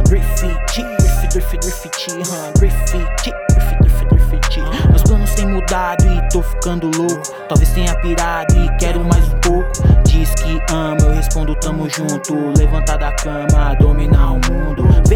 Graffiti, graffiti. Meus planos têm mudado e tô ficando louco. Talvez tenha pirado e quero mais um pouco. Diz que ama, eu respondo tamo junto. Levantar da cama, dominar o mundo. Vem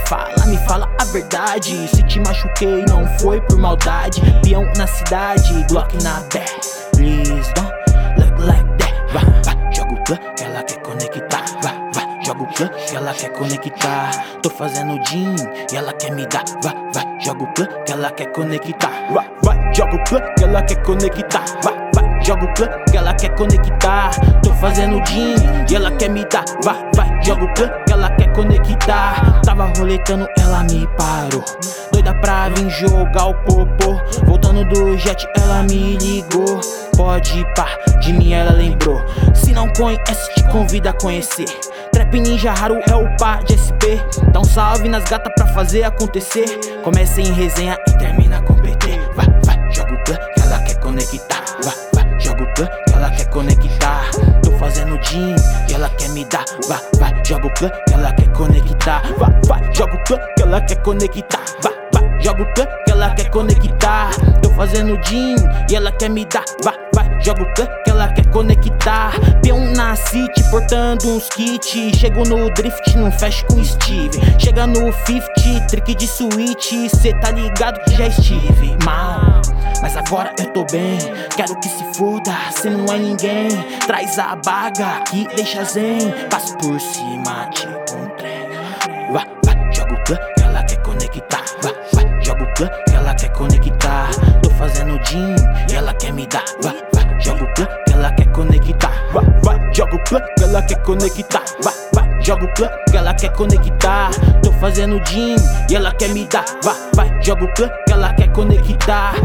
me fala a verdade. Se te machuquei não foi por maldade. Peão na cidade, Glock na back. Please don't look like that. Vai, joga o plug que ela quer conectar. Vai, joga o plug que ela quer conectar. Tô fazendo jean e ela quer me dar. Vai, joga o plug que ela quer conectar. Vai, joga o plug que ela quer conectar. Vai, joga o plug que ela quer conectar. Tô fazendo jean e ela quer me dar. Vai, joga o plug que ela quer conectar. Tava roletando, ela me parou. Doida pra vir jogar o popô. Voltando do jet, ela me ligou. Pode pá, de mim ela lembrou. Se não conhece, te convida a conhecer. Trap Ninja Raro é o pá de SP. Dá um salve nas gatas pra fazer acontecer. Começa em resenha e termina com PT. Vai, joga o plug que ela quer conectar. Vai, joga o plug que ela quer conectar. Tô fazendo jean e ela quer me dar. Vai, joga o plug que ela quer conectar. Vai, joga o plug que ela quer conectar. Vai, joga o plug que ela quer conectar. Tô fazendo jean e ela quer me dar. Vai, joga o plug que ela quer conectar. Peão na city, portando uns kits. Chego no drift, não fecho com Steve. Chega no 50, trick de switch. Cê tá ligado que já estive mal, mas agora eu tô bem. Quero que se foda, cê não é ninguém. Traz a baga que deixa zen. Passo por cima tipo um trem. Vai, joga o plug que ela quer conectar. Vai, joga o plug que ela quer conectar. Tô fazendo jean e ela quer me dar. Vai, joga o plug que ela quer conectar. Vai, joga o plug que ela quer conectar. Vai, joga o plug que ela quer conectar. Tô fazendo jean e ela quer me dar. Vai, joga o plug que ela quer conectar.